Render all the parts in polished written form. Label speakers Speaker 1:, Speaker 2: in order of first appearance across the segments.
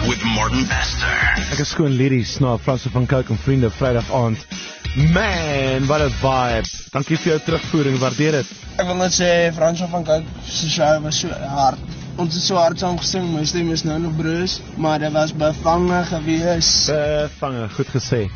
Speaker 1: with Martin Bester.
Speaker 2: Ek is skoon lyries na Franse van Cooke en vriende Vrydag aand. Man, wat 'n vibe. Dankie vir jou terugvoering, waardeer dit.
Speaker 3: Ek wil net sê Franse van Cooke se show was so hard. Ons het so hard saam gesing, my stem is nou nog broos, maar dit was bevange gewees.
Speaker 2: Bevange, goed gesê.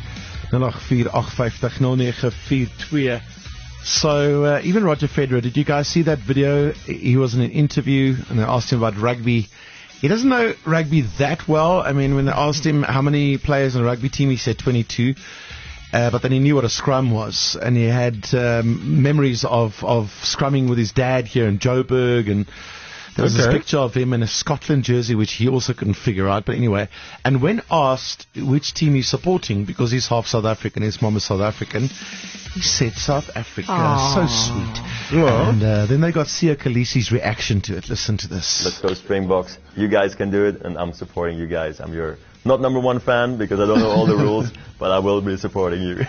Speaker 2: 0848500942. So, even Roger Federer, did you guys see that video? He was in an interview and they asked him about rugby. He doesn't know rugby that well. I mean, when they asked him how many players on a rugby team, he said 22. But then he knew what a scrum was, and he had memories of scrumming with his dad here in Joburg, and there was this picture of him in a Scotland jersey, which he also couldn't figure out. But anyway, and when asked which team he's supporting, because he's half South African, his mom is South African, he said South Africa. Aww. So sweet. Yeah. And then they got Siya Kolisi's reaction to it. Listen to this.
Speaker 4: Let's go Springboks. You guys can do it, and I'm supporting you guys. I'm your not number one fan because I don't know all the rules, but I will be supporting you.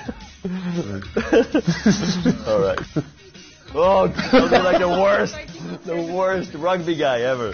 Speaker 4: All right. Oh, God, I'm like the worst rugby guy ever.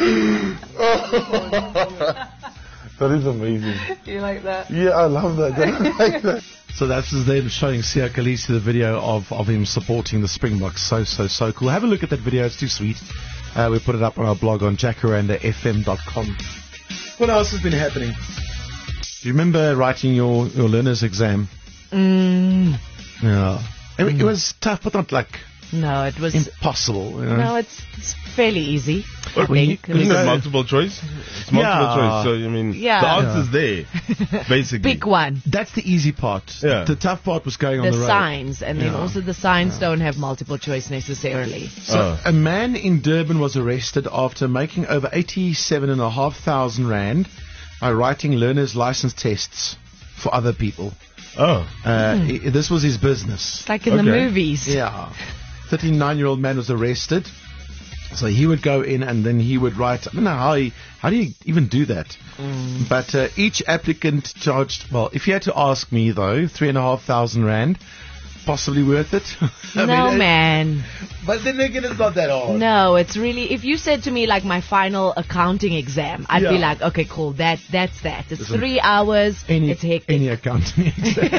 Speaker 5: That is amazing.
Speaker 6: You like that?
Speaker 5: Yeah, I love that. I like that.
Speaker 2: So that's them showing Siya Kolisi the video of him supporting the Springboks. So cool. Have a look at that video. It's too sweet. We put it up on our blog on jacarandafm.com. What else has been happening? Do you remember writing your learner's exam? Yeah. It was tough, but not like...
Speaker 6: No, it was
Speaker 2: impossible. You know?
Speaker 6: No, it's fairly easy. I
Speaker 5: think. Isn't it multiple choice? It's multiple choice, so I mean, the answer's there, basically.
Speaker 6: Big one.
Speaker 2: That's the easy part. Yeah. The tough part was going on the road.
Speaker 6: The signs, and then also the signs don't have multiple choice necessarily.
Speaker 2: So a man in Durban was arrested after making over 87,500 rand by writing learner's license tests for other people. This was his business.
Speaker 6: It's like in the movies.
Speaker 2: Yeah. 39-year-old man was arrested. So he would go in and then he would write. I don't know how do you even do that? But each applicant charged, well, if you had to ask me though, 3,500 rand, possibly worth it.
Speaker 6: Man.
Speaker 2: But then again, it's not that hard.
Speaker 6: No, it's really, if you said to me like my final accounting exam, I'd be like, okay, cool, that's that. It's 3 hours, it's hectic.
Speaker 2: Any accounting exam.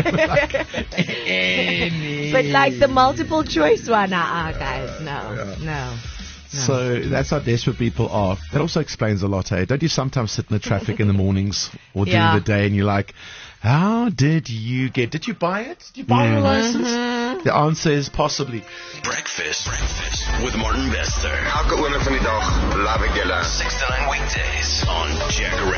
Speaker 6: But like the multiple choice one, guys, no.
Speaker 2: So that's how desperate people are. That also explains a lot, eh? Don't you sometimes sit in the traffic in the mornings or during the day and you're like, how did you buy it? Did you buy your license? The answer is possibly.
Speaker 1: Breakfast with Martin Bester.
Speaker 7: Elke oomblik van die dag, love ek julle.
Speaker 1: 6 to 9 weekdays on Jacaranda.